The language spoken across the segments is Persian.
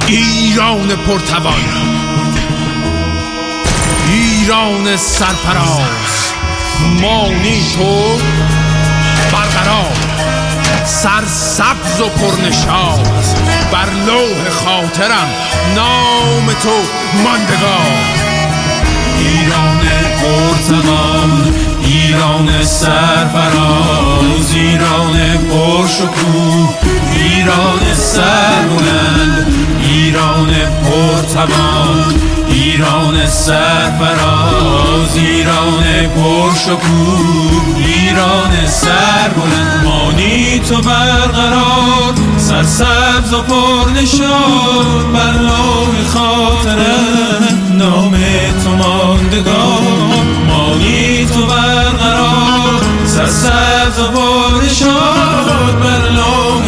ایران پرتوان، ایران سرفراز، مانی تو برقرار، سرسبز و پرنشاط، بر لوح خاطرم نام تو ماندگار. ایران پرتوان، ایران سرفراز، ایران پرشکوه، ایران سربلند، ایران پرتوان، ایران سرفراز، ایران پرشکوه، ایران سربلند. مانی تو برقرار، سرسبز و پرنشاط، بر لوح خاطرم نام تو ماندگار. مانی تو برقرار، سرسبز و پرنشاط، بر لوح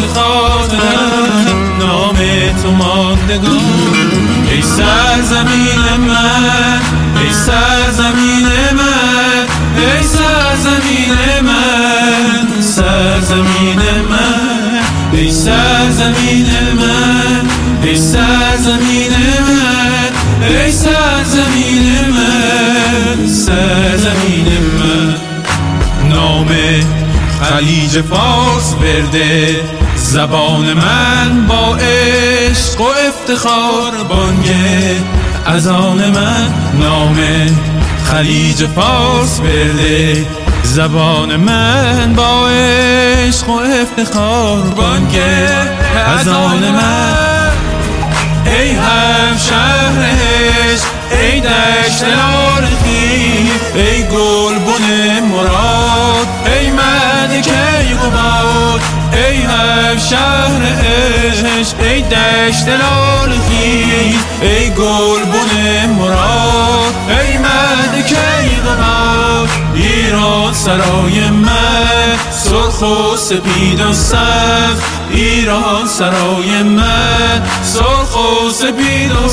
خاطرم نام تو ماندگار. ای سرزمین من، ای سرزمین من، ای سرزمین من، سرزمین من، ای سرزمین من، ای سرزمین من، ای سرزمین من، سرزمین من. نام خلیج فارس ورده زبان من، با عشق و افتخار بانگ اذان من. نام خلیج فارس ورده زبان من، با عشق و افتخار بانگ اذان من. ای هم شهر عشق، ای دشت لارخی، ای گلبن مراد، ای ملکه قباد. ای هم شهر عشق، ای دشت لارخی، ای گلبن مراد، ای ملکه قباد. ایران سرای من، سرخ و سپید و سبز، ایران سرای من، سرخ و سپید و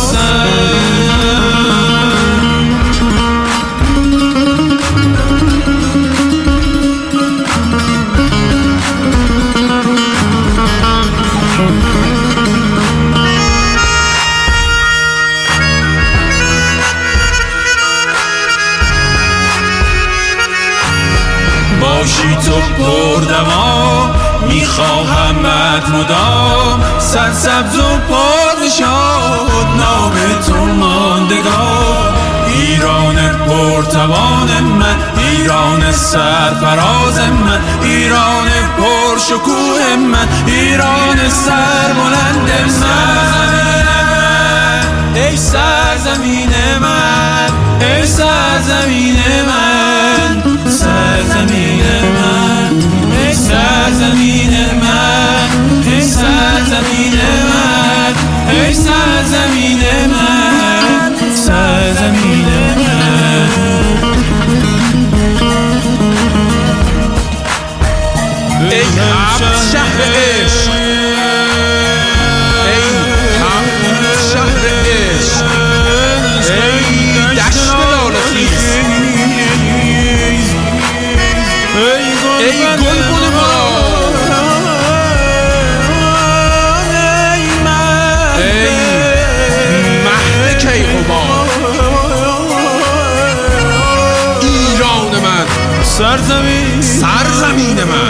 سبز. باشی تو پردوام، میخواهمت مدام، سرسبز و پرنشاط، نام تو ماندگار. ایران پرتوان من، ایران سرفراز من، ایران پرشکوه من، ایران سربلند من. ای سرزمین من، ای سرزمین من، سرزمین من، ای سرزمین من، ای سرزمین من، ای سرزمین من، سرزمین من. ای هفت شهر عشق، ای هفت شهر عشق، ای دشت لاله‌خیز، ای گلبن مراد، ای مهد کیقباد. ایران من، سرزمین من،